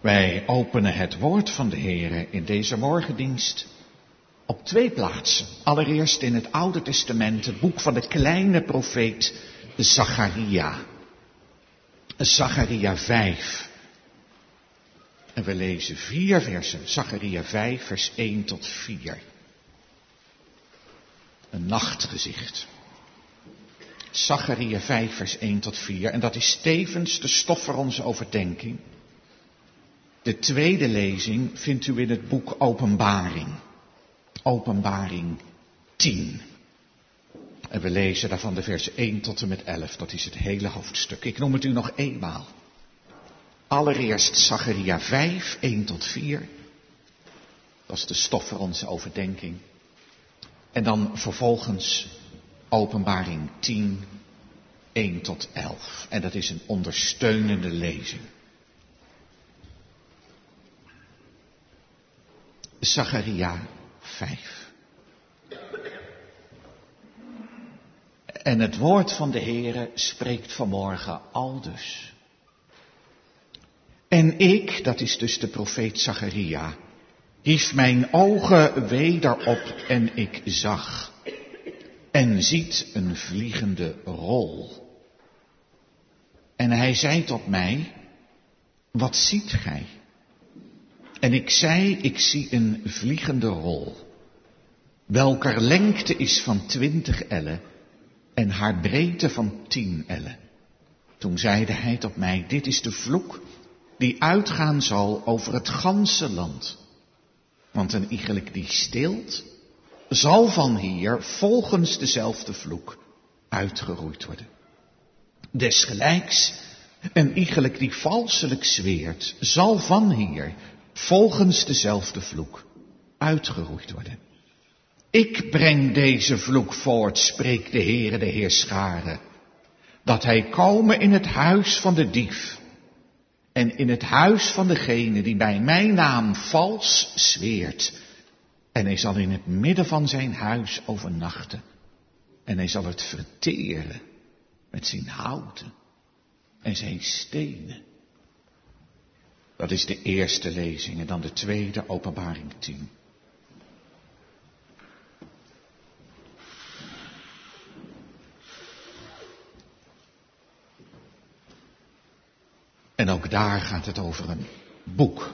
Wij openen het woord van de Heere in deze morgendienst op 2 plaatsen. Allereerst in het Oude Testament, het boek van de kleine profeet Zacharia. Zacharia 5. En we lezen 4 versen. Zacharia 5, vers 1 tot 4. Een nachtgezicht. Zacharia 5, vers 1 tot 4. En dat is tevens de stof voor onze overdenking. De tweede lezing vindt u in het boek Openbaring. Openbaring 10. En we lezen daarvan de versen 1 tot en met 11. Dat is het hele hoofdstuk. Ik noem het u nog eenmaal. Allereerst Zacharia 5, 1 tot 4. Dat is de stof voor onze overdenking. En dan vervolgens Openbaring 10, 1 tot 11. En dat is een ondersteunende lezing. Zacharia 5. En het woord van de Heere spreekt vanmorgen aldus. En ik, dat is dus de profeet Zacharia, hief mijn ogen weder op en ik zag. En ziet een vliegende rol. En hij zei tot mij, wat ziet gij? En ik zei, ik zie een vliegende rol, welker lengte is van 20 ellen en haar breedte van 10 ellen. Toen zeide hij tot mij, dit is de vloek die uitgaan zal over het ganse land. Want een iegelijk die steelt, zal van hier volgens dezelfde vloek uitgeroeid worden. Desgelijks, een iegelijk die valselijk zweert, zal van hier volgens dezelfde vloek uitgeroeid worden. Ik breng deze vloek voort, spreekt de Heere, de Heerscharen, dat hij komen in het huis van de dief en in het huis van degene die bij mijn naam vals zweert. En hij zal in het midden van zijn huis overnachten. En hij zal het verteren met zijn houten en zijn stenen. Dat is de eerste lezing en dan de tweede, Openbaring 10. En ook daar gaat het over een boek.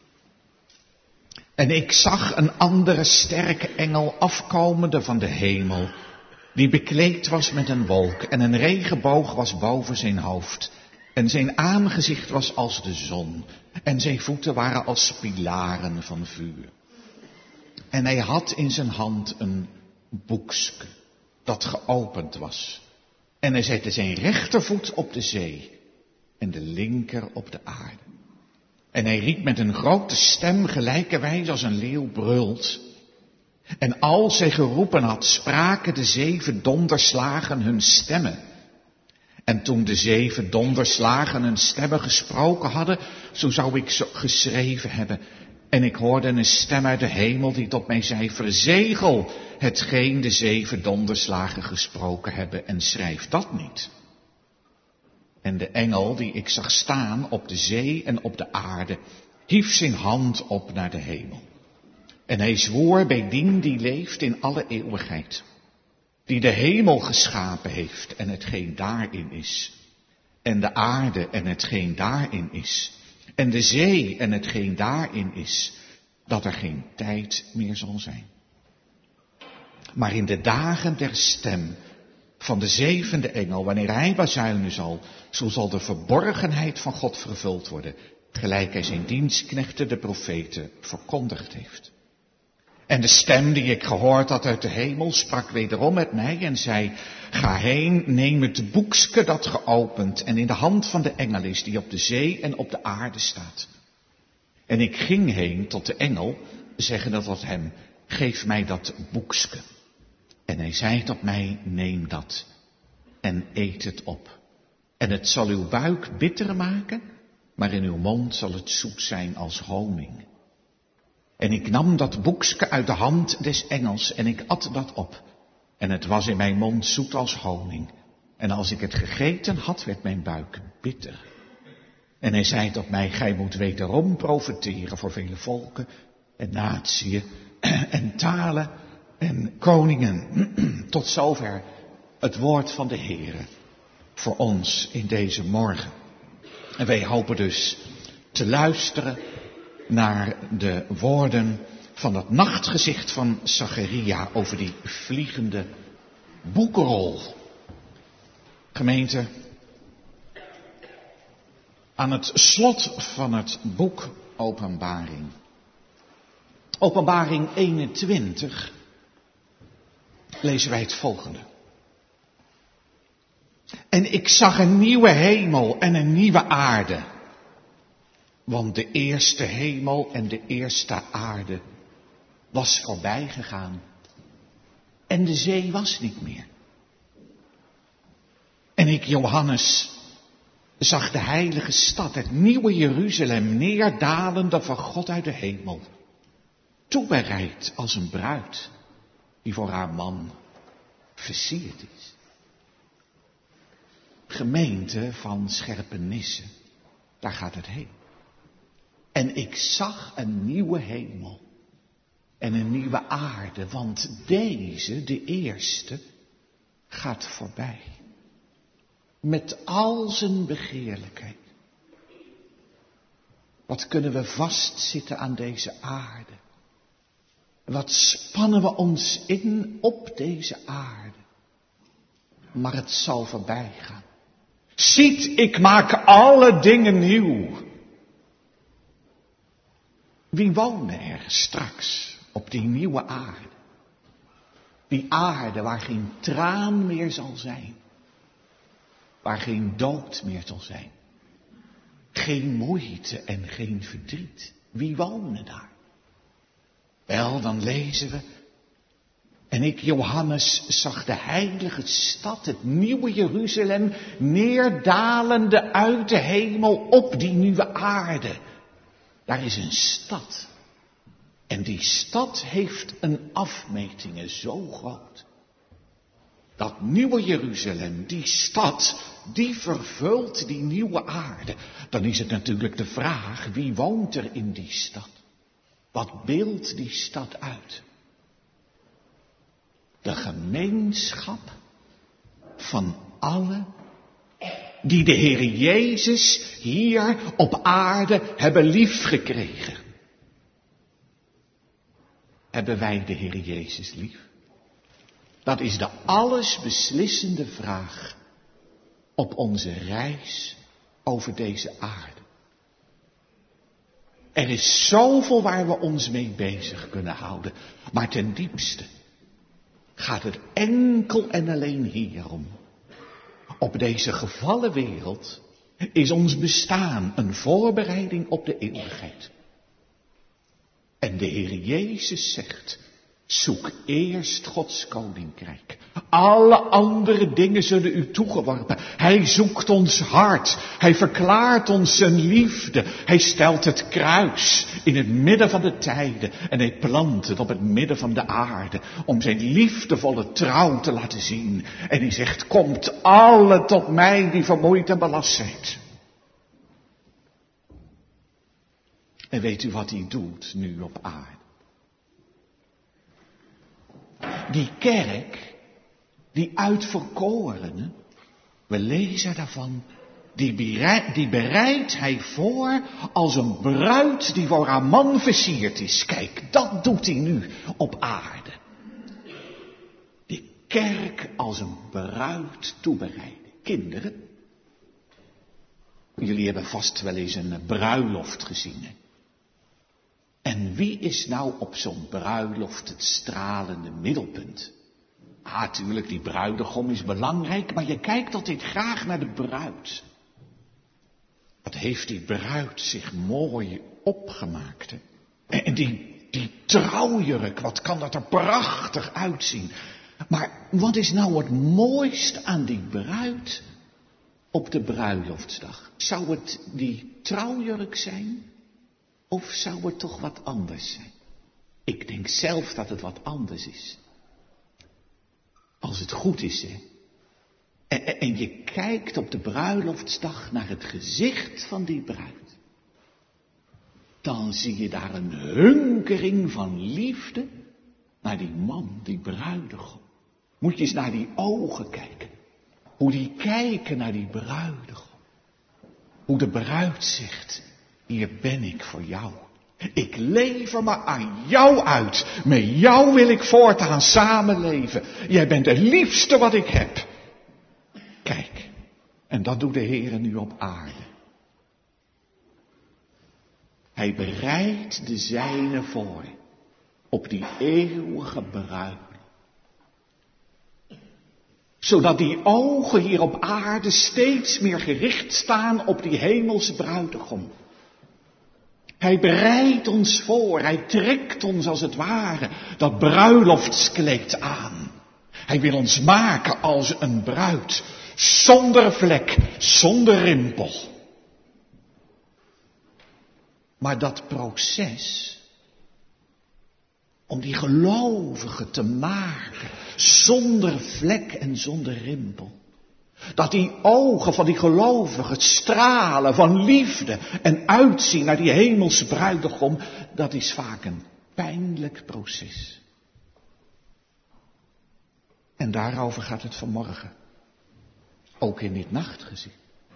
En ik zag een andere sterke engel afkomende van de hemel, die bekleed was met een wolk en een regenboog was boven zijn hoofd. En zijn aangezicht was als de zon en zijn voeten waren als pilaren van vuur. En hij had in zijn hand een boekske dat geopend was. En hij zette zijn rechtervoet op de zee en de linker op de aarde. En hij riep met een grote stem, gelijkerwijs als een leeuw brult. En als hij geroepen had, spraken de 7 donderslagen hun stemmen. En toen de 7 donderslagen hun stemmen gesproken hadden, zo zou ik geschreven hebben. En ik hoorde een stem uit de hemel die tot mij zei, verzegel hetgeen de 7 donderslagen gesproken hebben en schrijf dat niet. En de engel die ik zag staan op de zee en op de aarde, hief zijn hand op naar de hemel. En hij zwoer bij dien die leeft in alle eeuwigheid, die de hemel geschapen heeft en hetgeen daarin is, en de aarde en hetgeen daarin is, en de zee en hetgeen daarin is, dat er geen tijd meer zal zijn. Maar in de dagen der stem van de 7e engel, wanneer hij bazuinen zal, zo zal de verborgenheid van God vervuld worden, gelijk hij zijn dienstknechten, de profeten, verkondigd heeft. En de stem die ik gehoord had uit de hemel sprak wederom met mij en zei, ga heen, neem het boekske dat geopend en in de hand van de engel is, die op de zee en op de aarde staat. En ik ging heen tot de engel, zeggende tot hem, geef mij dat boekske. En hij zei tot mij, neem dat en eet het op. En het zal uw buik bitter maken, maar in uw mond zal het zoet zijn als honing. En ik nam dat boekske uit de hand des engels en ik at dat op. En het was in mijn mond zoet als honing. En als ik het gegeten had, werd mijn buik bitter. En hij zei tot mij, gij moet wederom profeteren voor vele volken en natieën en talen en koningen. Tot zover het woord van de Heere voor ons in deze morgen. En wij hopen dus te luisteren naar de woorden van het nachtgezicht van Zacharia over die vliegende boekrol. Gemeente, aan het slot van het boek Openbaring. Openbaring 21 lezen wij het volgende. En ik zag een nieuwe hemel en een nieuwe aarde. Want de eerste hemel en de eerste aarde was voorbij gegaan. En de zee was niet meer. En ik, Johannes, zag de heilige stad, het nieuwe Jeruzalem, neerdalende van God uit de hemel. Toebereid als een bruid die voor haar man versierd is. Gemeente van Scherpenisse, daar gaat het heen. En ik zag een nieuwe hemel en een nieuwe aarde, want deze, de eerste, gaat voorbij. Met al zijn begeerlijkheid. Wat kunnen we vastzitten aan deze aarde? Wat spannen we ons in op deze aarde? Maar het zal voorbij gaan. Ziet, ik maak alle dingen nieuw. Wie wonen er straks op die nieuwe aarde? Die aarde waar geen traan meer zal zijn. Waar geen dood meer zal zijn. Geen moeite en geen verdriet. Wie wonen daar? Wel, dan lezen we. En ik, Johannes, zag de heilige stad, het nieuwe Jeruzalem, neerdalende uit de hemel op die nieuwe aarde. Daar is een stad. En die stad heeft een afmetingen zo groot. Dat nieuwe Jeruzalem, die stad, die vervult die nieuwe aarde. Dan is het natuurlijk de vraag, wie woont er in die stad? Wat beeldt die stad uit? De gemeenschap van allen die de Heer Jezus hier op aarde hebben liefgekregen. Hebben wij de Heer Jezus lief? Dat is de allesbeslissende vraag op onze reis over deze aarde. Er is zoveel waar we ons mee bezig kunnen houden, maar ten diepste gaat het enkel en alleen hierom. Op deze gevallen wereld is ons bestaan een voorbereiding op de eeuwigheid. En de Heer Jezus zegt, zoek eerst Gods koninkrijk. Alle andere dingen zullen u toegeworpen. Hij zoekt ons hart. Hij verklaart ons zijn liefde. Hij stelt het kruis in het midden van de tijden. En hij plant het op het midden van de aarde. Om zijn liefdevolle trouw te laten zien. En hij zegt, komt alle tot mij die vermoeid en belast zijn. En weet u wat hij doet nu op aarde? Die kerk, die uitverkorene, we lezen daarvan, die bereidt hij voor als een bruid die voor haar man versierd is. Kijk, dat doet hij nu op aarde. Die kerk als een bruid toebereiden. Kinderen, jullie hebben vast wel eens een bruiloft gezien, hè? En wie is nou op zo'n bruiloft het stralende middelpunt? Tuurlijk, die bruidegom is belangrijk, maar je kijkt altijd graag naar de bruid. Wat heeft die bruid zich mooi opgemaakt, hè? En die trouwjurk, wat kan dat er prachtig uitzien. Maar wat is nou het mooiste aan die bruid op de bruiloftsdag? Zou het die trouwjurk zijn? Of zou het toch wat anders zijn? Ik denk zelf dat het wat anders is. Als het goed is, hè, En je kijkt op de bruiloftsdag naar het gezicht van die bruid. Dan zie je daar een hunkering van liefde naar die man, die bruidegom. Moet je eens naar die ogen kijken. Hoe die kijken naar die bruidegom. Hoe de bruid zegt, hier ben ik voor jou. Ik lever me aan jou uit. Met jou wil ik voortaan samenleven. Jij bent het liefste wat ik heb. Kijk, en dat doet de Heere nu op aarde. Hij bereidt de zijnen voor op die eeuwige bruiloft. Zodat die ogen hier op aarde steeds meer gericht staan op die hemelse bruidegom. Hij bereidt ons voor, hij trekt ons als het ware dat bruiloftskleed aan. Hij wil ons maken als een bruid, zonder vlek, zonder rimpel. Maar dat proces, om die gelovigen te maken, zonder vlek en zonder rimpel. Dat die ogen van die gelovigen stralen van liefde en uitzien naar die hemelse bruidegom, dat is vaak een pijnlijk proces. En daarover gaat het vanmorgen. Ook in dit nachtgezicht.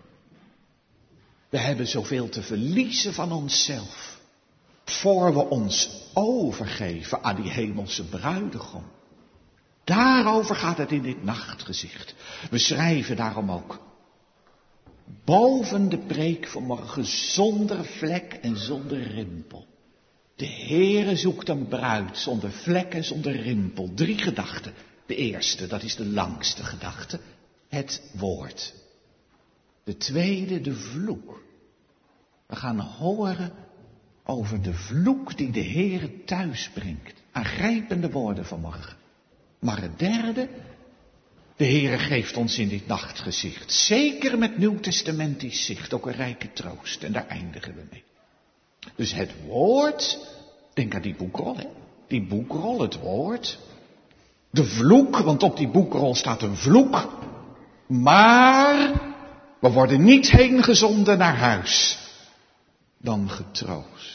We hebben zoveel te verliezen van onszelf, voor we ons overgeven aan die hemelse bruidegom. Daarover gaat het in dit nachtgezicht. We schrijven daarom ook boven de preek vanmorgen zonder vlek en zonder rimpel. De Heere zoekt een bruid zonder vlek en zonder rimpel. 3 gedachten. De eerste, dat is de langste gedachte, het woord. De tweede, de vloek. We gaan horen over de vloek die de Heere thuis brengt. Aangrijpende woorden vanmorgen. Maar het derde, de Heere geeft ons in dit nachtgezicht, zeker met nieuwtestamentisch zicht, ook een rijke troost. En daar eindigen we mee. Dus het woord, denk aan die boekrol, hè? Die boekrol, het woord. De vloek, want op die boekrol staat een vloek. Maar we worden niet heen gezonden naar huis, dan getroost.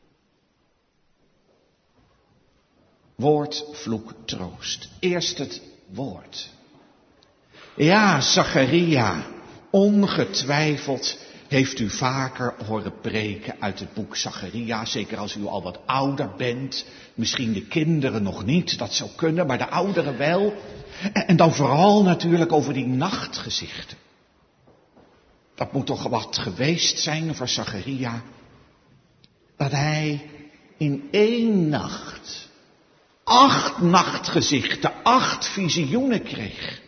Woord, vloek, troost. Eerst het woord. Ja, Zacharia, ongetwijfeld heeft u vaker horen preken uit het boek Zacharia. Zeker als u al wat ouder bent. Misschien de kinderen nog niet, dat zou kunnen, maar de ouderen wel. En dan vooral natuurlijk over die nachtgezichten. Dat moet toch wat geweest zijn voor Zacharia. Dat hij in 1 nacht 8 nachtgezichten, 8 visioenen kreeg.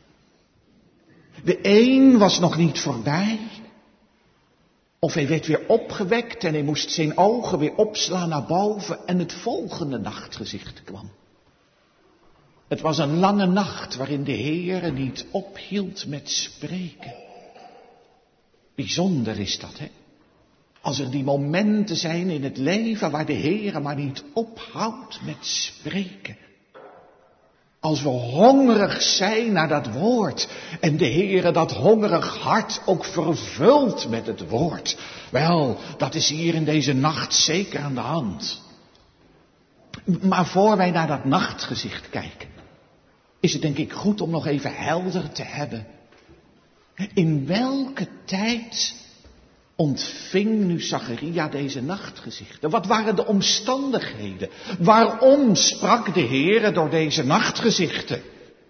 De een was nog niet voorbij. Of hij werd weer opgewekt en hij moest zijn ogen weer opslaan naar boven en het volgende nachtgezicht kwam. Het was een lange nacht waarin de Heere niet ophield met spreken. Bijzonder is dat, hè? Als er die momenten zijn in het leven waar de Heere maar niet ophoudt met spreken. Als we hongerig zijn naar dat woord en de Heere dat hongerig hart ook vervult met het woord. Wel, dat is hier in deze nacht zeker aan de hand. Maar voor wij naar dat nachtgezicht kijken, is het denk ik goed om nog even helder te hebben. In welke tijd ontving nu Zacharia deze nachtgezichten? Wat waren de omstandigheden? Waarom sprak de Heere door deze nachtgezichten?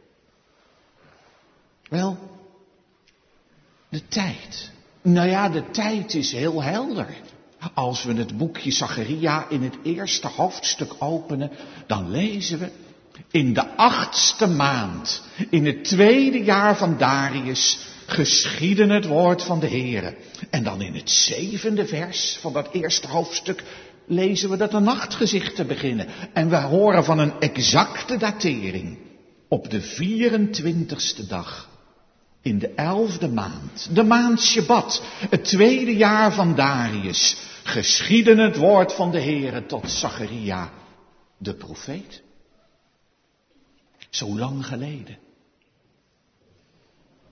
Wel, de tijd. Nou ja, de tijd is heel helder. Als we het boekje Zacharia in het eerste hoofdstuk openen, dan lezen we: in de 8e maand, in het 2e jaar van Darius, geschiedde het woord van de Heere. En dan in het 7e vers van dat eerste hoofdstuk lezen we dat de nachtgezichten beginnen. En we horen van een exacte datering. Op de 24e dag, in de 11e maand, de maand Shabbat, het 2e jaar van Darius, geschiedde het woord van de Heere tot Zacharia, de profeet. Zo lang geleden.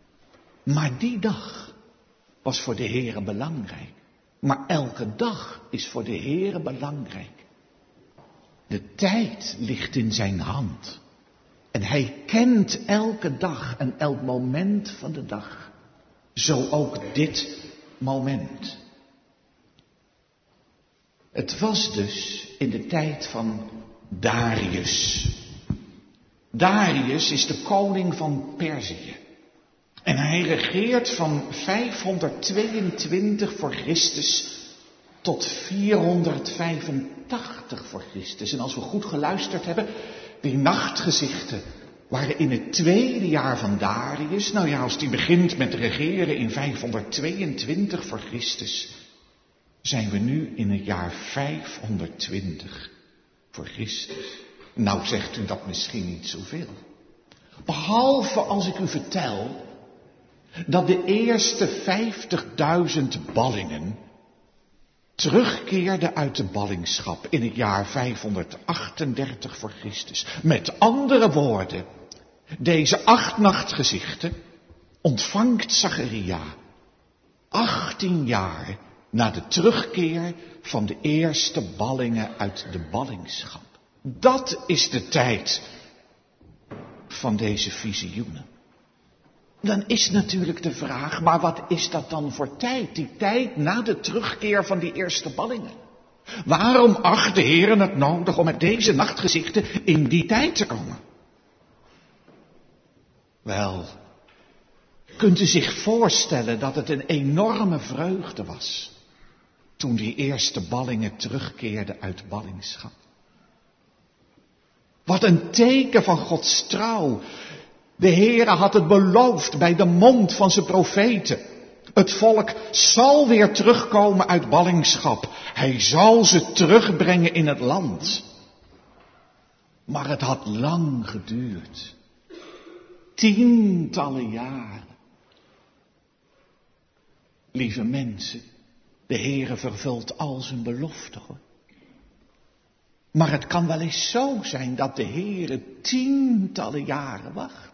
Maar die dag was voor de Heere belangrijk. Maar elke dag is voor de Heere belangrijk. De tijd ligt in zijn hand. En hij kent elke dag en elk moment van de dag. Zo ook dit moment. Het was dus in de tijd van Darius. Darius is de koning van Perzië. En hij regeert van 522 voor Christus tot 485 voor Christus. En als we goed geluisterd hebben, die nachtgezichten waren in het 2e jaar van Darius. Nou ja, als die begint met regeren in 522 voor Christus, zijn we nu in het jaar 520 voor Christus. Nou zegt u dat misschien niet zoveel. Behalve als ik u vertel dat de eerste 50.000 ballingen terugkeerden uit de ballingschap in het jaar 538 voor Christus. Met andere woorden, deze 8 nachtgezichten ontvangt Zacharia 18 jaar na de terugkeer van de eerste ballingen uit de ballingschap. Dat is de tijd van deze visioenen. Dan is natuurlijk de vraag, maar wat is dat dan voor tijd? Die tijd na de terugkeer van die eerste ballingen. Waarom acht de Heer het nodig om met deze nachtgezichten in die tijd te komen? Wel, kunt u zich voorstellen dat het een enorme vreugde was toen die eerste ballingen terugkeerden uit ballingschap? Wat een teken van Gods trouw. De Heere had het beloofd bij de mond van zijn profeten. Het volk zal weer terugkomen uit ballingschap. Hij zal ze terugbrengen in het land. Maar het had lang geduurd. Tientallen jaren. Lieve mensen, de Heere vervult al zijn beloften, hoor. Maar het kan wel eens zo zijn dat de Heere tientallen jaren wacht.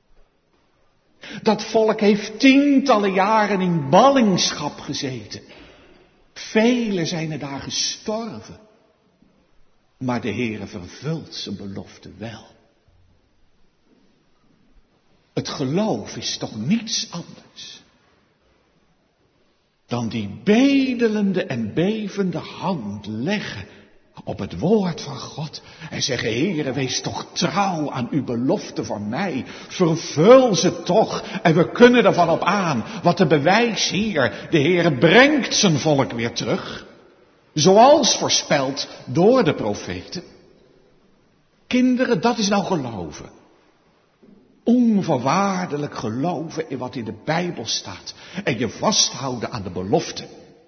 Dat volk heeft tientallen jaren in ballingschap gezeten. Velen zijn er daar gestorven. Maar de Heere vervult zijn belofte wel. Het geloof is toch niets anders dan die bedelende en bevende hand leggen op het woord van God en zeggen, Heere, wees toch trouw aan uw belofte voor mij. Vervul ze toch en we kunnen ervan op aan. Wat de bewijs hier, de Heere brengt zijn volk weer terug. Zoals voorspeld door de profeten. Kinderen, dat is nou geloven. Onvoorwaardelijk geloven in wat in de Bijbel staat. En je vasthouden aan de belofte.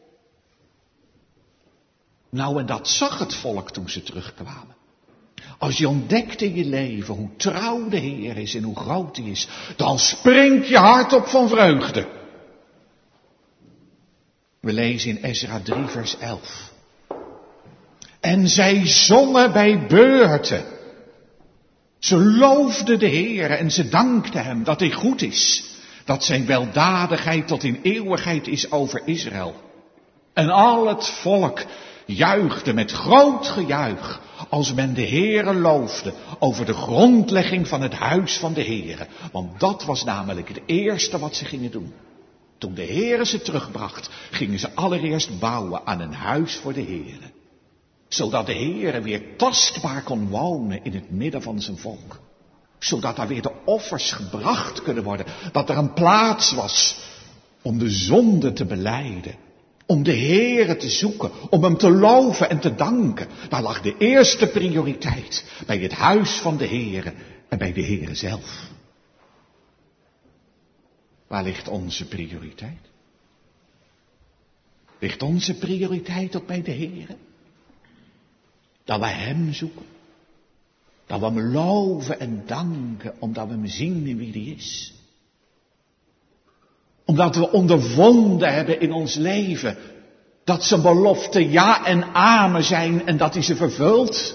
Nou, en dat zag het volk toen ze terugkwamen. Als je ontdekt in je leven hoe trouw de Heer is en hoe groot hij is, dan springt je hart op van vreugde. We lezen in Ezra 3 vers 11. En zij zongen bij beurten. Ze loofden de Heer en ze dankten hem dat hij goed is. Dat zijn weldadigheid tot in eeuwigheid is over Israël. En al het volk juichte met groot gejuich als men de Heere loofde over de grondlegging van het huis van de Heere. Want dat was namelijk het eerste wat ze gingen doen. Toen de Heere ze terugbracht, gingen ze allereerst bouwen aan een huis voor de Heere. Zodat de Heere weer tastbaar kon wonen in het midden van zijn volk. Zodat daar weer de offers gebracht kunnen worden. Dat er een plaats was om de zonde te belijden. Om de Heere te zoeken, om hem te loven en te danken. Daar lag de eerste prioriteit bij het huis van de Heere en bij de Heere zelf. Waar ligt onze prioriteit? Ligt onze prioriteit op bij de Heere? Dat we hem zoeken. Dat we hem loven en danken omdat we hem zien in wie hij is. Omdat we ondervonden hebben in ons leven dat zijn beloften ja en amen zijn en dat hij ze vervult.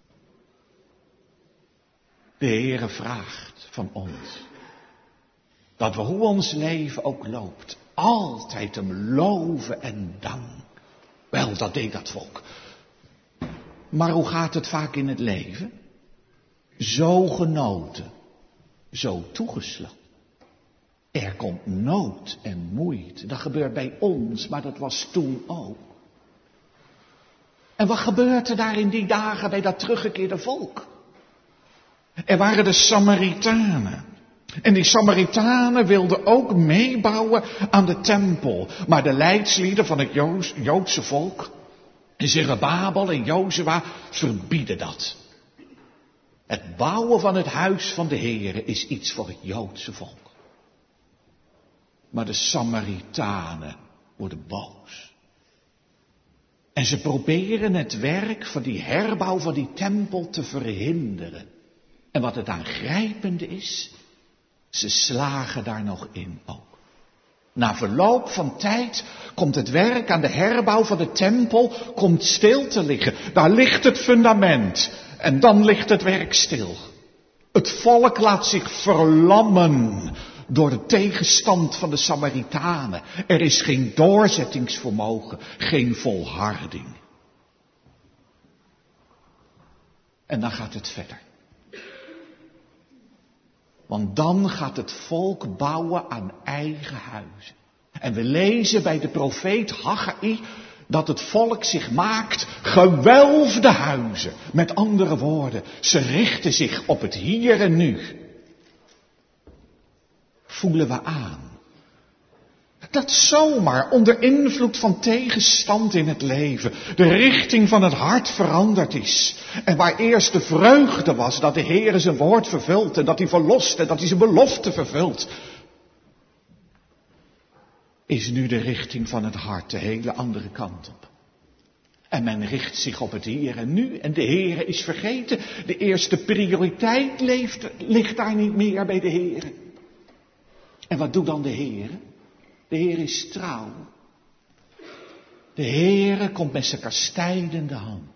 De Heere vraagt van ons Dat we hoe ons leven ook loopt, altijd hem loven en danken. Wel, dat deed dat volk. Maar hoe gaat het vaak in het leven? Zo genoten, zo toegesloten. Er komt nood en moeite. Dat gebeurt bij ons, maar dat was toen ook. En wat gebeurt er daar in die dagen bij dat teruggekeerde volk? Er waren de Samaritanen. En die Samaritanen wilden ook meebouwen aan de tempel. Maar de leidslieden van het Joodse volk, Zerubbabel en Jozua, verbieden dat. Het bouwen van het huis van de Heere is iets voor het Joodse volk. Maar de Samaritanen worden boos. En ze proberen het werk van die herbouw van die tempel te verhinderen. En wat het aangrijpende is, ze slagen daar nog in ook. Na verloop van tijd komt het werk aan de herbouw van de tempel komt stil te liggen. Daar ligt het fundament en dan ligt het werk stil. Het volk laat zich verlammen door de tegenstand van de Samaritanen. Er is geen doorzettingsvermogen, geen volharding. En dan gaat het verder. Want dan gaat het volk bouwen aan eigen huizen. En we lezen bij de profeet Haggai dat het volk zich maakt gewelfde huizen. Met andere woorden, ze richten zich op het hier en nu. Voelen we aan dat zomaar onder invloed van tegenstand in het leven de richting van het hart veranderd is. En waar eerst de vreugde was dat de Heere zijn woord vervult en dat hij verlost en dat hij zijn belofte vervult, is nu de richting van het hart de hele andere kant op. En men richt zich op het hier en nu en de Heere is vergeten. De eerste prioriteit ligt daar niet meer bij de Heere. En wat doet dan de Heere? De Heer is trouw. De Heere komt met zijn kastijdende hand.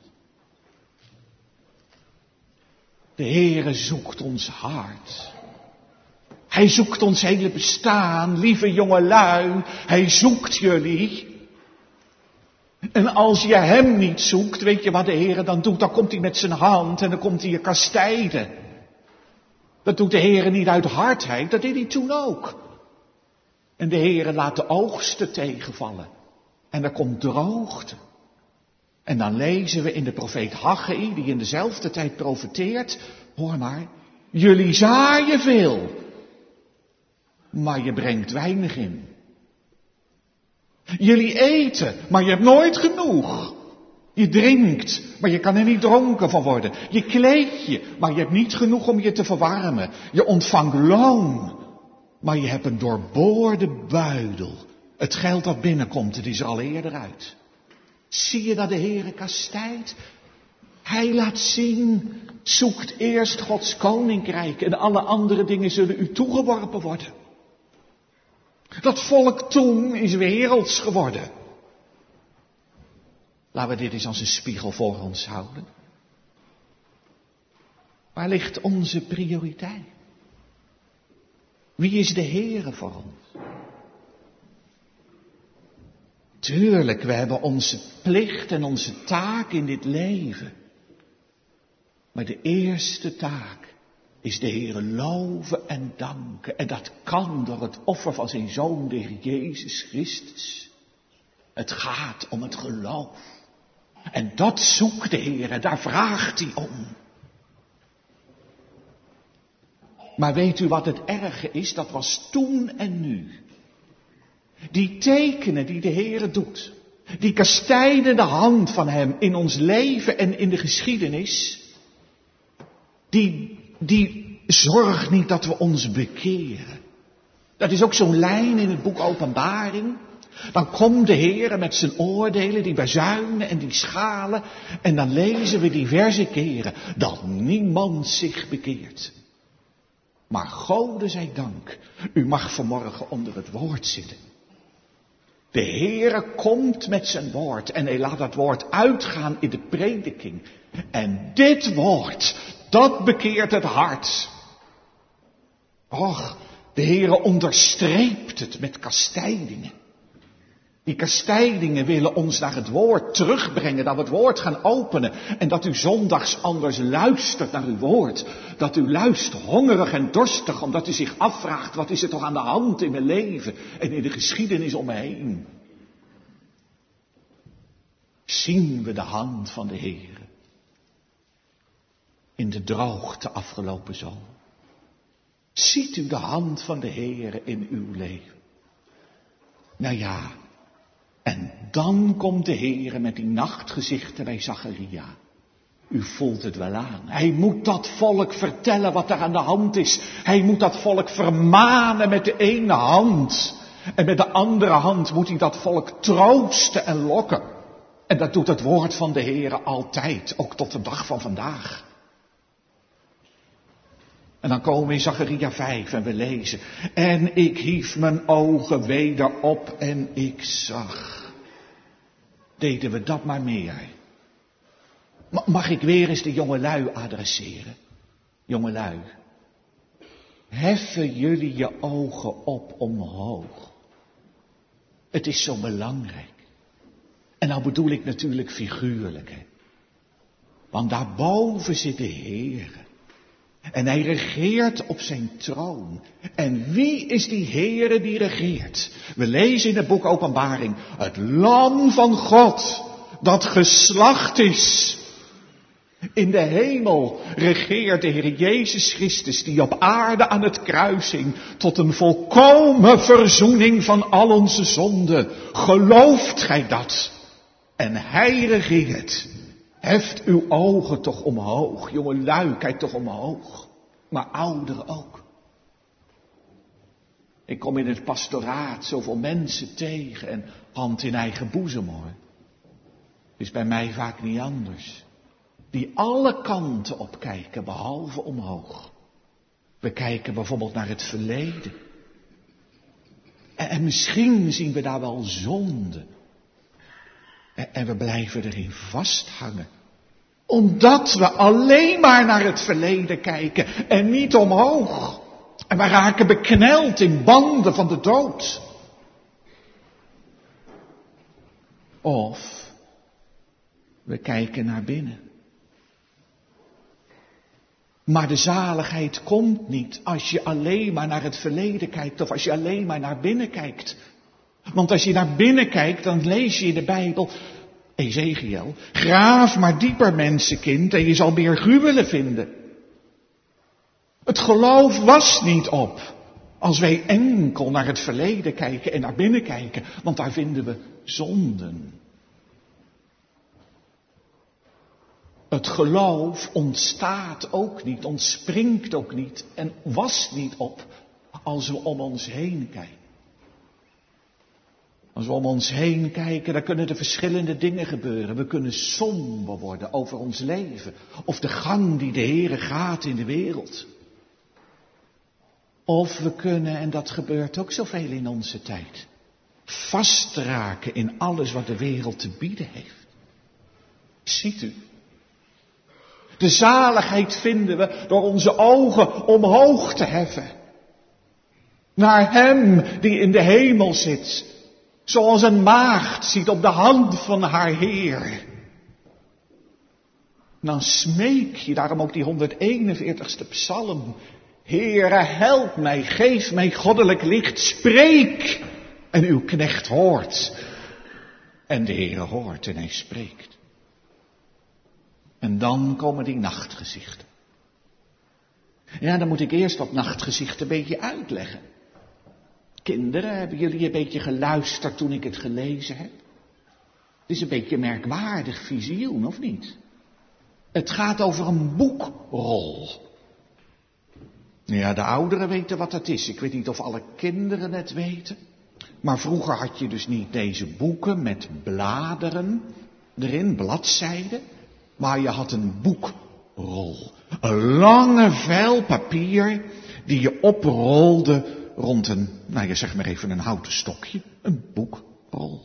De Heere zoekt ons hart. Hij zoekt ons hele bestaan, lieve jongelui. Hij zoekt jullie. En als je hem niet zoekt, weet je wat de Heere dan doet? Dan komt hij met zijn hand en dan komt hij je kastijden. Dat doet de Heere niet uit hardheid, dat deed hij toen ook. En de Heere laat de oogsten tegenvallen. En er komt droogte. En dan lezen we in de profeet Haggai, die in dezelfde tijd profeteert. Hoor maar, jullie zaaien veel, maar je brengt weinig in. Jullie eten, maar je hebt nooit genoeg. Je drinkt, maar je kan er niet dronken van worden. Je kleedt je, maar je hebt niet genoeg om je te verwarmen. Je ontvangt loon, maar je hebt een doorboorde buidel. Het geld dat binnenkomt, het is er al eerder uit. Zie je dat de Heere kastijdt? Hij laat zien, zoekt eerst Gods koninkrijk en alle andere dingen zullen u toegeworpen worden. Dat volk toen is werelds geworden. Laten we dit eens als een spiegel voor ons houden. Waar ligt onze prioriteit? Wie is de Heere voor ons? Tuurlijk, we hebben onze plicht en onze taak in dit leven. Maar de eerste taak is de Heere loven en danken. En dat kan door het offer van zijn Zoon, de Heer Jezus Christus. Het gaat om het geloof. En dat zoekt de Heere, daar vraagt hij om. Maar weet u wat het erge is? Dat was toen en nu. Die tekenen die de Heere doet. Die kastijdende hand van hem in ons leven en in de geschiedenis. Die zorgt niet dat we ons bekeren. Dat is ook zo'n lijn in het boek Openbaring. Dan komt de Heere met zijn oordelen, die bazuinen en die schalen. En dan lezen we diverse keren dat niemand zich bekeert. Maar Gode zij dank, u mag vanmorgen onder het woord zitten. De Heere komt met zijn woord en hij laat dat woord uitgaan in de prediking. En dit woord, dat bekeert het hart. Och, De Heere onderstreept het met kastijdingen. Die kastijdingen willen ons naar het woord terugbrengen, dat we het woord gaan openen. En dat u zondags anders luistert naar uw woord. Dat u luistert hongerig en dorstig, omdat u zich afvraagt, wat is er toch aan de hand in mijn leven en in de geschiedenis om me heen. Zien we de hand van de Heere in de droogte afgelopen zomer? Ziet u de hand van de Heere in uw leven? Nou ja, en dan komt de Heere met die nachtgezichten bij Zacharia. U voelt het wel aan. Hij moet dat volk vertellen wat er aan de hand is. Hij moet dat volk vermanen met de ene hand. En met de andere hand moet hij dat volk troosten en lokken. En dat doet het woord van de Heere altijd, ook tot de dag van vandaag. En dan komen we in Zacharia 5 en we lezen. En ik hief mijn ogen weder op en ik zag. Deden we dat maar meer. Mag ik weer eens de jongelui adresseren? Jongelui. Heffen jullie je ogen op omhoog. Het is zo belangrijk. En nou bedoel ik natuurlijk figuurlijk. Hè? Want daarboven zit de Heer. En hij regeert op zijn troon. En wie is die Heere die regeert? We lezen in het boek Openbaring. Het lam van God, dat geslacht is. In de hemel regeert de Heer Jezus Christus, die op aarde aan het kruis hing, tot een volkomen verzoening van al onze zonden. Gelooft gij dat? En hij regeert. Heft uw ogen toch omhoog, jongelui, kijk toch omhoog. Maar ouderen ook. Ik kom in het pastoraat zoveel mensen tegen en hand in eigen boezem hoor. Is bij mij vaak niet anders. Die alle kanten opkijken, behalve omhoog. We kijken bijvoorbeeld naar het verleden. En misschien zien we daar wel zonde. En we blijven erin vasthangen. Omdat we alleen maar naar het verleden kijken en niet omhoog. En we raken bekneld in banden van de dood. Of we kijken naar binnen. Maar de zaligheid komt niet als je alleen maar naar het verleden kijkt of als je alleen maar naar binnen kijkt. Want als je naar binnen kijkt, dan lees je in de Bijbel, Ezekiel, graaf maar dieper mensenkind en je zal meer gruwelen vinden. Het geloof was niet op als wij enkel naar het verleden kijken en naar binnen kijken, want daar vinden we zonden. Het geloof ontstaat ook niet, ontspringt ook niet en was niet op als we om ons heen kijken. Als we om ons heen kijken, dan kunnen er verschillende dingen gebeuren. We kunnen somber worden over ons leven. Of de gang die de Heere gaat in de wereld. Of we kunnen, en dat gebeurt ook zoveel in onze tijd, vastraken in alles wat de wereld te bieden heeft. Ziet u? De zaligheid vinden we door onze ogen omhoog te heffen. Naar Hem die in de hemel zit. Zoals een maagd ziet op de hand van haar Heer. Dan smeek je, daarom ook die 141ste psalm. Heere, help mij, geef mij goddelijk licht, spreek. En uw knecht hoort. En de Heere hoort en hij spreekt. En dan komen die nachtgezichten. Ja, dan moet ik eerst dat nachtgezicht een beetje uitleggen. Kinderen, hebben jullie een beetje geluisterd toen ik het gelezen heb? Het is een beetje een merkwaardig visioen, of niet? Het gaat over een boekrol. Ja, de ouderen weten wat het is. Ik weet niet of alle kinderen het weten. Maar vroeger had je dus niet deze boeken met bladeren erin, bladzijden. Maar je had een boekrol. Een lange vel papier die je oprolde rond een, nou je zeg maar even een houten stokje. Een boekrol.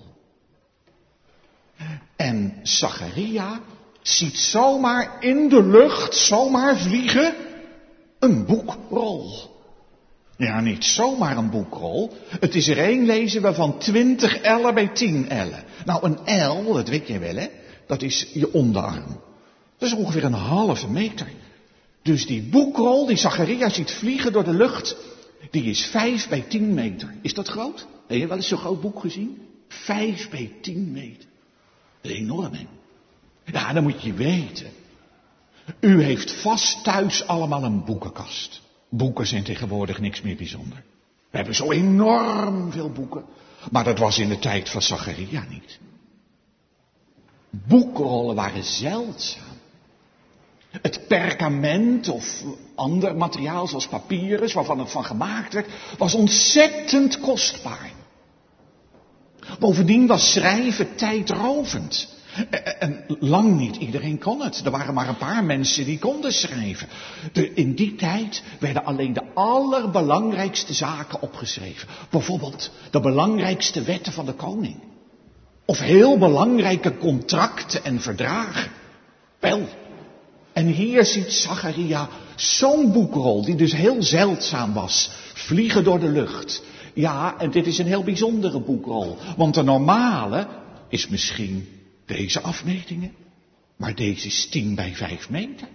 En Zacharia ziet zomaar in de lucht, zomaar vliegen, een boekrol. Ja, niet zomaar een boekrol. Het is er één, lezen we, van 20 ellen bij 10 ellen. Nou, een el, dat weet je wel, hè? Dat is je onderarm. Dat is ongeveer een halve meter. Dus die boekrol die Zacharia ziet vliegen door de lucht, die is 5 bij 10 meter. Is dat groot? Heb je wel eens zo'n groot boek gezien? 5 bij 10 meter. Dat is enorm, hè? Ja, dan moet je weten. U heeft vast thuis allemaal een boekenkast. Boeken zijn tegenwoordig niks meer bijzonder. We hebben zo enorm veel boeken. Maar dat was in de tijd van Zacharia niet. Boekrollen waren zeldzaam. Het perkament of ander materiaal zoals papyrus, waarvan het van gemaakt werd, was ontzettend kostbaar. Bovendien was schrijven tijdrovend. En lang niet iedereen kon het. Er waren maar een paar mensen die konden schrijven. In die tijd werden alleen de allerbelangrijkste zaken opgeschreven. Bijvoorbeeld de belangrijkste wetten van de koning. Of heel belangrijke contracten en verdragen. Wel, en hier ziet Zacharia zo'n boekrol, die dus heel zeldzaam was, vliegen door de lucht. Ja, en dit is een heel bijzondere boekrol. Want de normale is misschien deze afmetingen, maar deze is 10 bij 5 meter.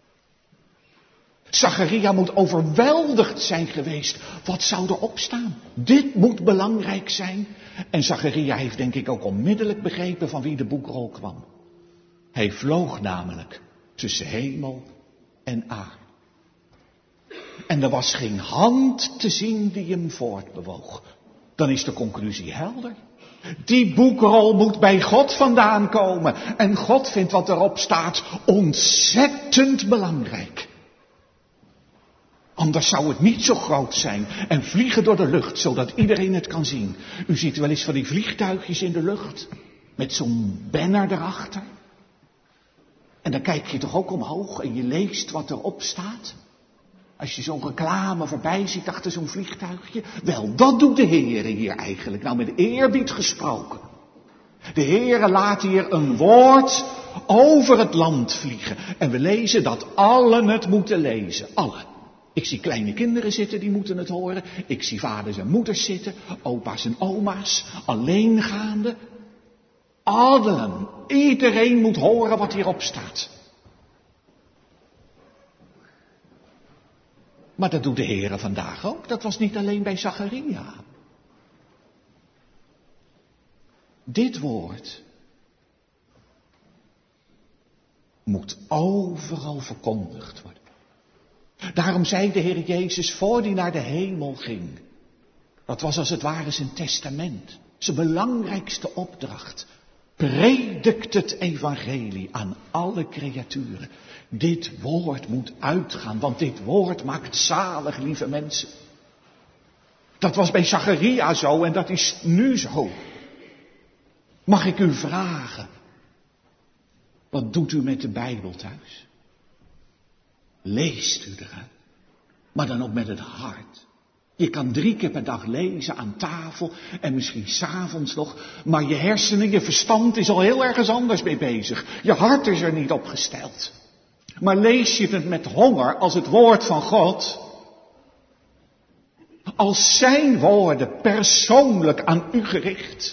Zacharia moet overweldigd zijn geweest. Wat zou erop staan? Dit moet belangrijk zijn. En Zacharia heeft denk ik ook onmiddellijk begrepen van wie de boekrol kwam. Hij vloog namelijk tussen hemel en aarde. En er was geen hand te zien die hem voortbewoog. Dan is de conclusie helder. Die boekrol moet bij God vandaan komen. En God vindt wat erop staat ontzettend belangrijk. Anders zou het niet zo groot zijn en vliegen door de lucht, zodat iedereen het kan zien. U ziet wel eens van die vliegtuigjes in de lucht, met zo'n banner erachter. En dan kijk je toch ook omhoog en je leest wat erop staat. Als je zo'n reclame voorbij ziet achter zo'n vliegtuigje. Wel, dat doet de Heere hier eigenlijk. Nou, met eerbied gesproken. De Heere laat hier een woord over het land vliegen. En we lezen dat allen het moeten lezen. Allen. Ik zie kleine kinderen zitten, die moeten het horen. Ik zie vaders en moeders zitten. Opa's en oma's. Alleengaande. Allen. Iedereen moet horen wat hierop staat. Maar dat doet de Heere vandaag ook. Dat was niet alleen bij Zacharia. Dit woord moet overal verkondigd worden. Daarom zei de Heer Jezus voor hij naar de hemel ging. Dat was als het ware zijn testament. Zijn belangrijkste opdracht. Predikt het evangelie aan alle creaturen. Dit woord moet uitgaan, want dit woord maakt zalig, lieve mensen. Dat was bij Zacharia zo en dat is nu zo. Mag ik u vragen, wat doet u met de Bijbel thuis? Leest u eruit, maar dan ook met het hart. Je kan 3 keer per dag lezen aan tafel en misschien 's avonds nog, maar je hersenen, je verstand is al heel ergens anders mee bezig. Je hart is er niet op gesteld. Maar lees je het met honger als het woord van God, als zijn woorden persoonlijk aan u gericht,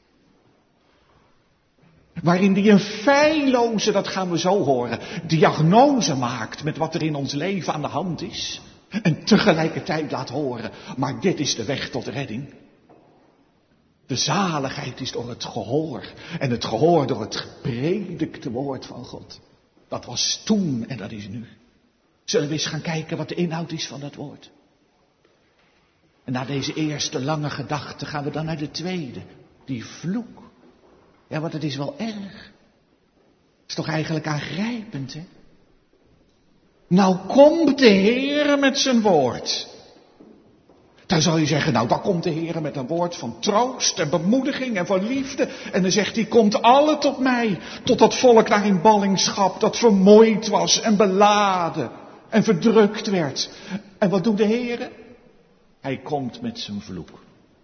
waarin die een feilloze, dat gaan we zo horen, diagnose maakt met wat er in ons leven aan de hand is. En tegelijkertijd laat horen, maar dit is de weg tot redding. De zaligheid is door het gehoor en het gehoor door het gepredikte woord van God. Dat was toen en dat is nu. Zullen we eens gaan kijken wat de inhoud is van dat woord? En na deze eerste lange gedachte gaan we dan naar de tweede, die vloek. Ja, want het is wel erg. Het is toch eigenlijk aangrijpend, hè? Nou komt de Heere met zijn woord. Dan zou je zeggen, nou dan komt de Heere met een woord van troost en bemoediging en van liefde. En dan zegt hij, komt alle tot mij, tot dat volk daar in ballingschap, dat vermoeid was en beladen en verdrukt werd. En wat doet de Heere? Hij komt met zijn vloek.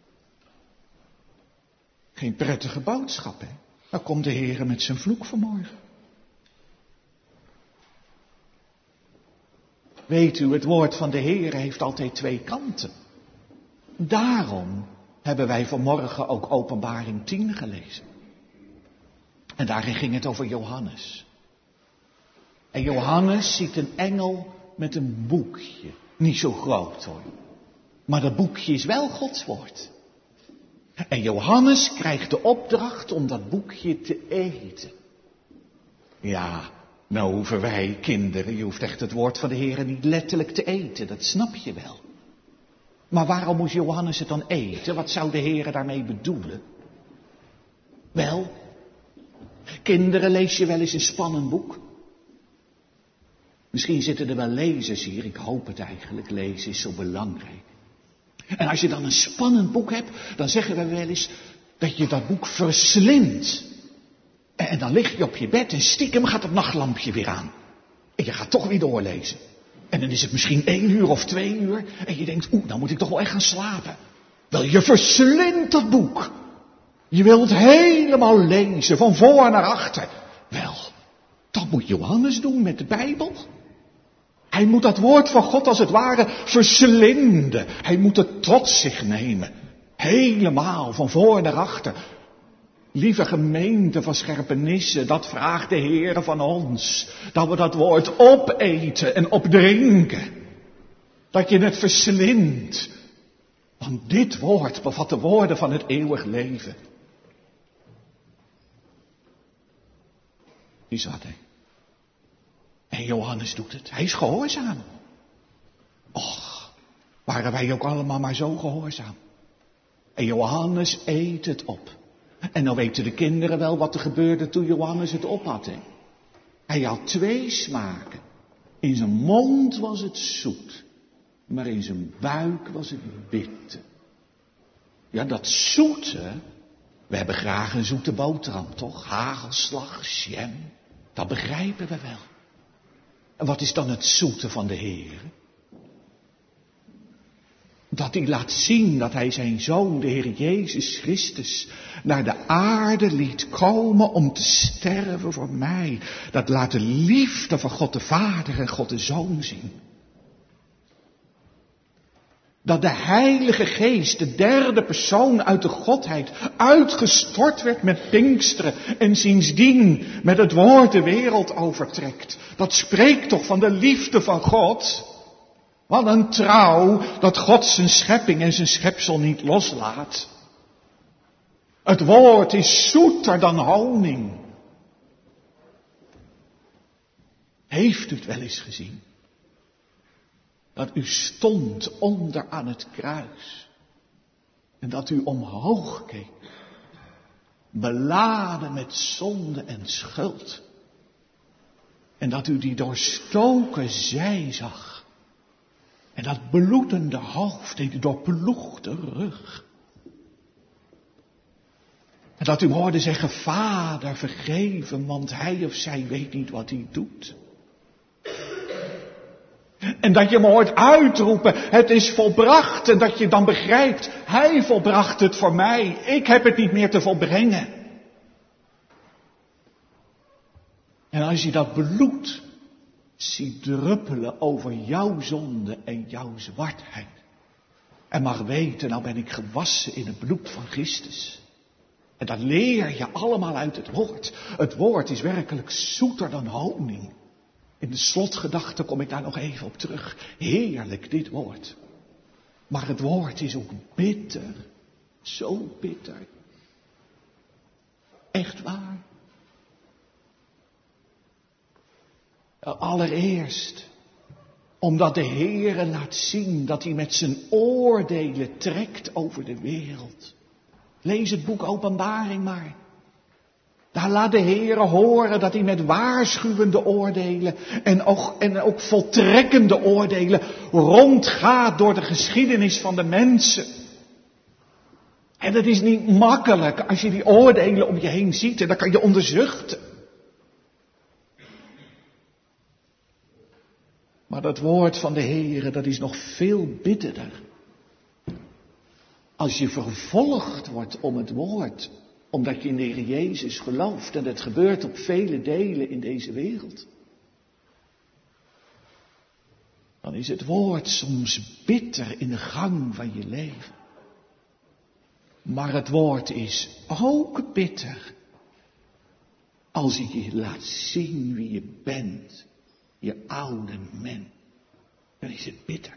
Geen prettige boodschap, hè? Dan komt de Heere met zijn vloek vanmorgen. Weet u, het woord van de Heer heeft altijd twee kanten. Daarom hebben wij vanmorgen ook Openbaring 10 gelezen. En daarin ging het over Johannes. En Johannes ziet een engel met een boekje. Niet zo groot hoor. Maar dat boekje is wel Gods woord. En Johannes krijgt de opdracht om dat boekje te eten. Ja, nou hoeven wij kinderen, je hoeft echt het woord van de Heer niet letterlijk te eten, dat snap je wel. Maar waarom moest Johannes het dan eten? Wat zou de Heer daarmee bedoelen? Wel, kinderen, lees je wel eens een spannend boek? Misschien zitten er wel lezers hier, ik hoop het eigenlijk, lezen is zo belangrijk. En als je dan een spannend boek hebt, dan zeggen we wel eens dat je dat boek verslindt. En dan lig je op je bed en stiekem gaat het nachtlampje weer aan. En je gaat toch weer doorlezen. En dan is het misschien 1 uur of 2 uur. En je denkt, nou moet ik toch wel echt gaan slapen. Wel, je verslindt dat boek. Je wilt helemaal lezen, van voor naar achter. Wel, dat moet Johannes doen met de Bijbel. Hij moet dat woord van God als het ware verslinden. Hij moet het tot zich nemen. Helemaal, van voor naar achter. Lieve gemeente van Scherpenisse, dat vraagt de Heer van ons. Dat we dat woord opeten en opdrinken. Dat je het verslindt. Want dit woord bevat de woorden van het eeuwig leven. Die zat hij. En Johannes doet het. Hij is gehoorzaam. Och, waren wij ook allemaal maar zo gehoorzaam. En Johannes eet het op. En dan weten de kinderen wel wat er gebeurde toen Johannes het op had. Hè? Hij had 2 smaken. In zijn mond was het zoet. Maar in zijn buik was het bitter. Ja, dat zoete. We hebben graag een zoete boterham, toch? Hagelslag, jam. Dat begrijpen we wel. En wat is dan het zoete van de Heer? Dat hij laat zien dat hij zijn Zoon, de Heer Jezus Christus, naar de aarde liet komen om te sterven voor mij. Dat laat de liefde van God de Vader en God de Zoon zien. Dat de Heilige Geest, de 3e persoon uit de Godheid, uitgestort werd met Pinksteren en sindsdien met het woord de wereld overtrekt. Dat spreekt toch van de liefde van God? Wat een trouw dat God zijn schepping en zijn schepsel niet loslaat. Het woord is zoeter dan honing. Heeft u het wel eens gezien? Dat u stond onder aan het kruis. En dat u omhoog keek. Beladen met zonde en schuld. En dat u die doorstoken zij zag. En dat bloedende hoofd en die doorploegde rug. En dat u hoorde zeggen, Vader, vergeef hem, want hij of zij weet niet wat hij doet. En dat je hem hoort uitroepen, het is volbracht. En dat je dan begrijpt, hij volbracht het voor mij. Ik heb het niet meer te volbrengen. En als je dat bloed ziet druppelen over jouw zonde en jouw zwartheid. En mag weten, nou ben ik gewassen in het bloed van Christus. En dat leer je allemaal uit het woord. Het woord is werkelijk zoeter dan honing. In de slotgedachte kom ik daar nog even op terug. Heerlijk dit woord. Maar het woord is ook bitter. Zo bitter. Echt waar. Allereerst, omdat de Heere laat zien dat hij met zijn oordelen trekt over de wereld. Lees het boek Openbaring maar. Daar laat de Heere horen dat hij met waarschuwende oordelen en ook voltrekkende oordelen rondgaat door de geschiedenis van de mensen. En het is niet makkelijk als je die oordelen om je heen ziet en dan kan je onderzuchten. Maar dat woord van de Heere, dat is nog veel bitterder. Als je vervolgd wordt om het woord, omdat je in de Heer Jezus gelooft. En dat gebeurt op vele delen in deze wereld. dan is het woord soms bitter in de gang van je leven. Maar het woord is ook bitter als je je laat zien wie je bent, je oude mens. Dan is het bitter.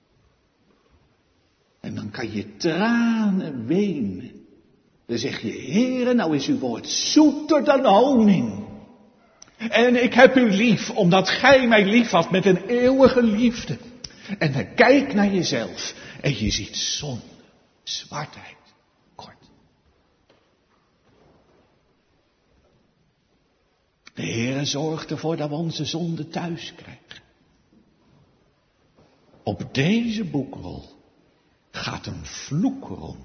En dan kan je tranen wenen. Dan zeg je, Heere, nou is uw woord zoeter dan honing. En ik heb u lief, omdat gij mij lief had met een eeuwige liefde. En dan kijk naar jezelf en je ziet zonde, zwartheid, kort. De Heere zorgt ervoor dat we onze zonde thuis krijgen. Op deze boekrol gaat een vloek rond.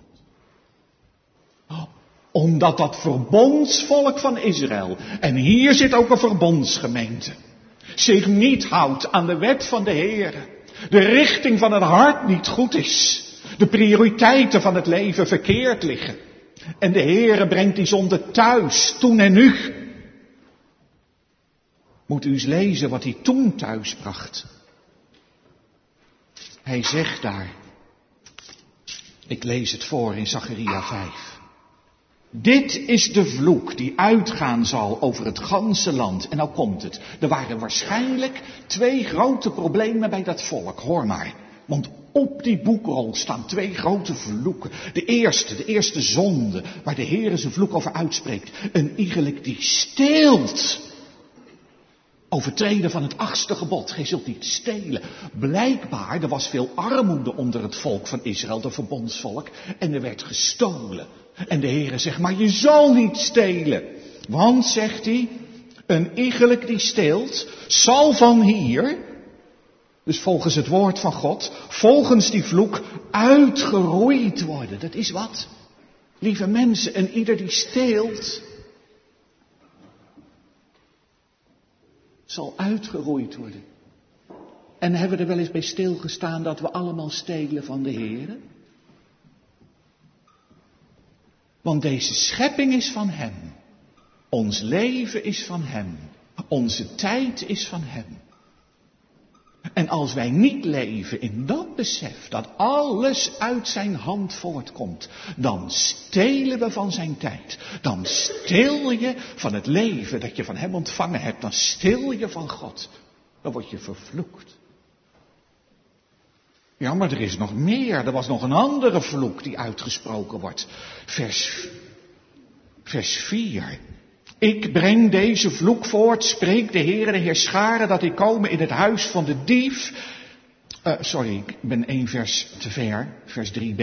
Omdat dat verbondsvolk van Israël, en hier zit ook een verbondsgemeente, zich niet houdt aan de wet van de Heere, de richting van het hart niet goed is, de prioriteiten van het leven verkeerd liggen. En de Heere brengt die zonde thuis, toen en nu. Moet u eens lezen wat hij toen thuis bracht. Hij zegt daar, ik lees het voor in Zacharia 5. Dit is de vloek die uitgaan zal over het ganse land. En nou komt het. Er waren waarschijnlijk 2 grote problemen bij dat volk. Hoor maar. Want op die boekrol staan 2 grote vloeken. De eerste zonde waar de Heere zijn vloek over uitspreekt. Een iegelijk die steelt. Overtreden van het 8e gebod. Gij zult niet stelen. Blijkbaar, er was veel armoede onder het volk van Israël, de verbondsvolk. En er werd gestolen. En de Heere zegt, maar je zal niet stelen. Want, zegt hij, een iegelijk die steelt, zal van hier, dus volgens het woord van God, volgens die vloek, uitgeroeid worden. Dat is wat. Lieve mensen, en ieder die steelt, zal uitgeroeid worden. En hebben we er wel eens bij stilgestaan dat we allemaal stelen van de Heere? Want deze schepping is van Hem. Ons leven is van Hem. Onze tijd is van Hem. En als wij niet leven in dat besef dat alles uit zijn hand voortkomt, dan stelen we van zijn tijd. Dan steel je van het leven dat je van Hem ontvangen hebt. Dan steel je van God. Dan word je vervloekt. Ja, maar er is nog meer. Er was nog een andere vloek die uitgesproken wordt. Vers 4. Ik breng deze vloek voort, spreekt de Heere, de Heer Scharen, dat ik komen in het huis van de dief. Ik ben 1 vers te ver, vers 3b.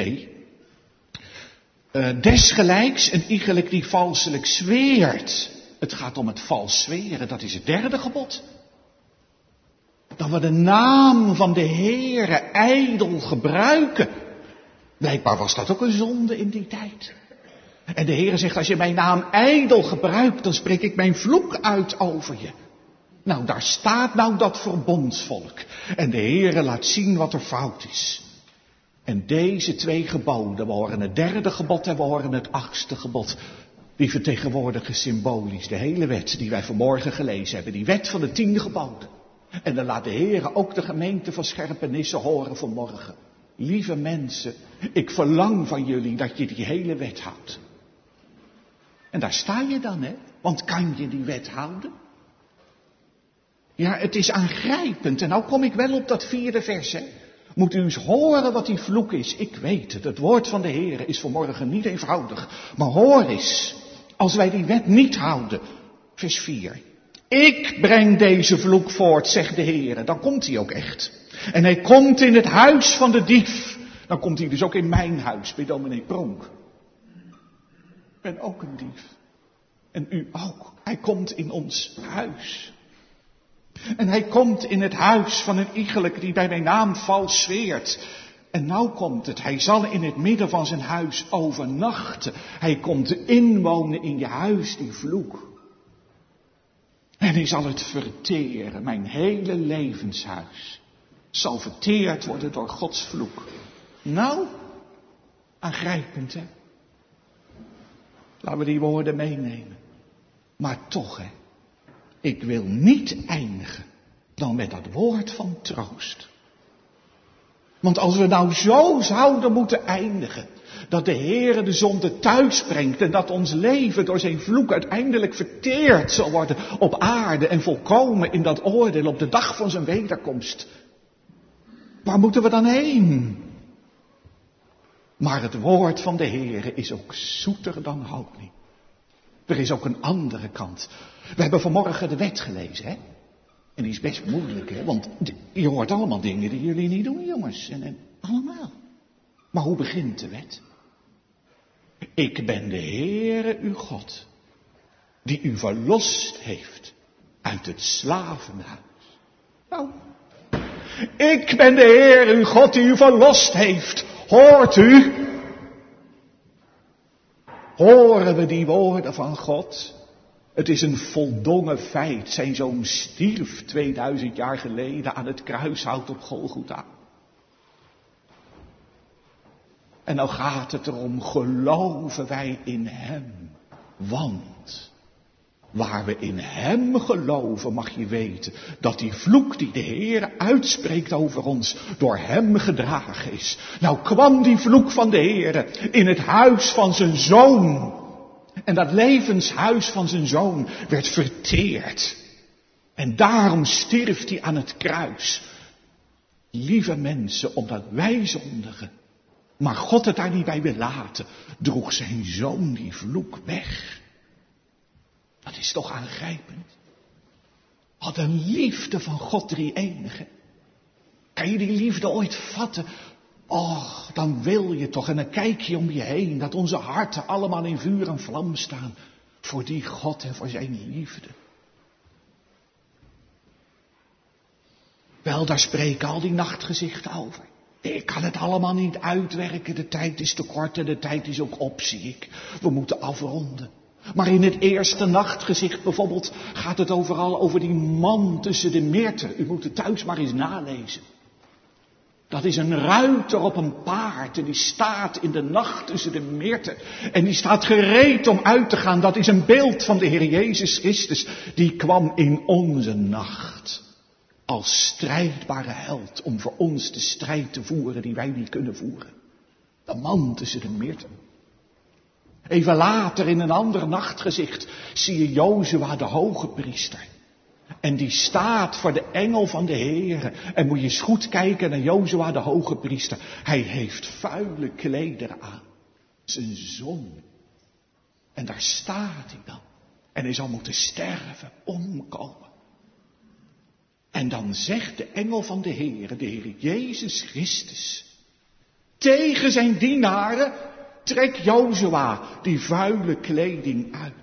Desgelijks een iegelijk die valselijk zweert. Het gaat om het vals zweren, dat is het 3e gebod. Dat we de naam van de Heere ijdel gebruiken. Blijkbaar was dat ook een zonde in die tijd. En de Heere zegt, als je mijn naam ijdel gebruikt, dan spreek ik mijn vloek uit over je. Nou, daar staat nou dat verbondsvolk. En de Heere laat zien wat er fout is. En deze 2 geboden, we horen het 3e gebod en we horen het 8e gebod. Die vertegenwoordigen symbolisch de hele wet die wij vanmorgen gelezen hebben. Die wet van de 10 geboden. En dan laat de Heere ook de gemeente van Scherpenisse horen vanmorgen. Lieve mensen, ik verlang van jullie dat je die hele wet houdt. En daar sta je dan, hè? Want kan je die wet houden? Ja, het is aangrijpend. En nou kom ik wel op dat 4e vers, hè? Moet u eens horen wat die vloek is. Ik weet het, het woord van de Heere is vanmorgen niet eenvoudig. Maar hoor eens, als wij die wet niet houden. Vers 4. Ik breng deze vloek voort, zegt de Heere. Dan komt hij ook echt. En hij komt in het huis van de dief. Dan komt hij dus ook in mijn huis, bij dominee Pronk. Ik ben ook een dief. En u ook. Hij komt in ons huis. En hij komt in het huis van een iegelijk die bij mijn naam vals zweert. En nou komt het. Hij zal in het midden van zijn huis overnachten. Hij komt inwonen in je huis, die vloek. En hij zal het verteren. Mijn hele levenshuis zal verteerd worden door Gods vloek. Nou, aangrijpend, hè? Laten we die woorden meenemen. Maar toch, hè. Ik wil niet eindigen dan met dat woord van troost. Want als we nou zo zouden moeten eindigen, dat de Heere de zonde thuis brengt en dat ons leven door zijn vloek uiteindelijk verteerd zal worden op aarde en volkomen in dat oordeel op de dag van zijn wederkomst. Waar moeten we dan heen? Maar het woord van de Heere is ook zoeter dan honing. Er is ook een andere kant. We hebben vanmorgen de wet gelezen, hè? En die is best moeilijk, hè? Want je hoort allemaal dingen die jullie niet doen, jongens. En allemaal. Maar hoe begint de wet? Ik ben de Heere uw God, die u verlost heeft uit het slavenhuis. Nou, ik ben de Heere uw God die u verlost heeft. Hoort u? Horen we die woorden van God? Het is een voldongen feit. Zijn zoon stierf 2000 jaar geleden aan het kruishout op Golgotha. En nou gaat het erom, geloven wij in hem? Want waar we in hem geloven, mag je weten dat die vloek die de Heer uitspreekt over ons, door hem gedragen is. Nou kwam die vloek van de Heer in het huis van zijn zoon. En dat levenshuis van zijn zoon werd verteerd. En daarom stierf hij aan het kruis. Lieve mensen, omdat wij zondigen, maar God het daar niet bij wil laten, droeg zijn zoon die vloek weg. Dat is toch aangrijpend. Wat een liefde van God drie-enige. Kan je die liefde ooit vatten? Och, dan wil je toch en dan kijk je om je heen dat onze harten allemaal in vuur en vlam staan voor die God en voor zijn liefde. Wel, daar spreken al die nachtgezichten over. Ik kan het allemaal niet uitwerken, de tijd is te kort en de tijd is ook op, zie ik. We moeten afronden. Maar in het eerste nachtgezicht bijvoorbeeld gaat het overal over die man tussen de meerten. U moet het thuis maar eens nalezen. Dat is een ruiter op een paard en die staat in de nacht tussen de meerten. En die staat gereed om uit te gaan. Dat is een beeld van de Heer Jezus Christus. Die kwam in onze nacht als strijdbare held om voor ons de strijd te voeren die wij niet kunnen voeren. De man tussen de meerten. Even later in een ander nachtgezicht zie je Jozua de hoge priester. En die staat voor de engel van de Heere. En moet je eens goed kijken naar Jozua de hoge priester. Hij heeft vuile klederen aan. Zijn zoon. En daar staat hij dan. En hij zal moeten sterven, omkomen. En dan zegt de engel van de Heere, de Heer Jezus Christus, tegen zijn dienaren, trek Jozua die vuile kleding uit.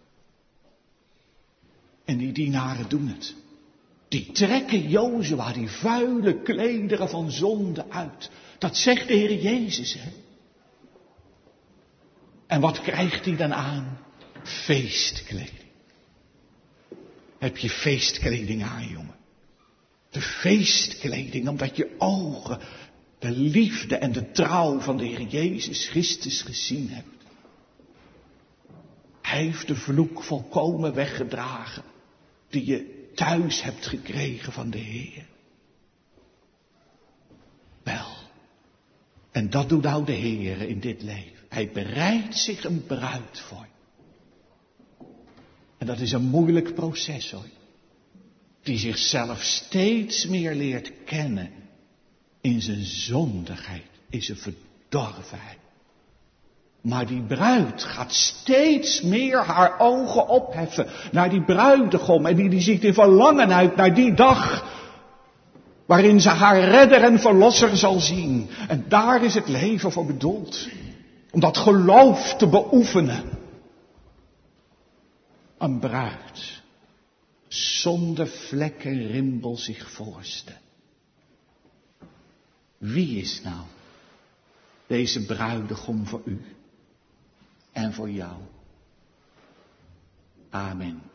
En die dienaren doen het. Die trekken Jozua die vuile klederen van zonde uit. Dat zegt de Heer Jezus, hè. En wat krijgt hij dan aan? Feestkleding. Heb je feestkleding aan, jongen? De feestkleding, omdat je ogen de liefde en de trouw van de Heer Jezus Christus gezien hebt. Hij heeft de vloek volkomen weggedragen die je thuis hebt gekregen van de Heer. Wel, en dat doet nou de Heer in dit leven. Hij bereidt zich een bruid voor. En dat is een moeilijk proces, hoor. Die zichzelf steeds meer leert kennen in zijn zondigheid, in zijn verdorvenheid. Maar die bruid gaat steeds meer haar ogen opheffen naar die bruidegom. En die ziet in verlangen uit naar die dag waarin ze haar redder en verlosser zal zien. En daar is het leven voor bedoeld. Om dat geloof te beoefenen. Een bruid zonder vlekken rimpel zich voorstellen. Wie is nou deze bruidegom voor u en voor jou? Amen.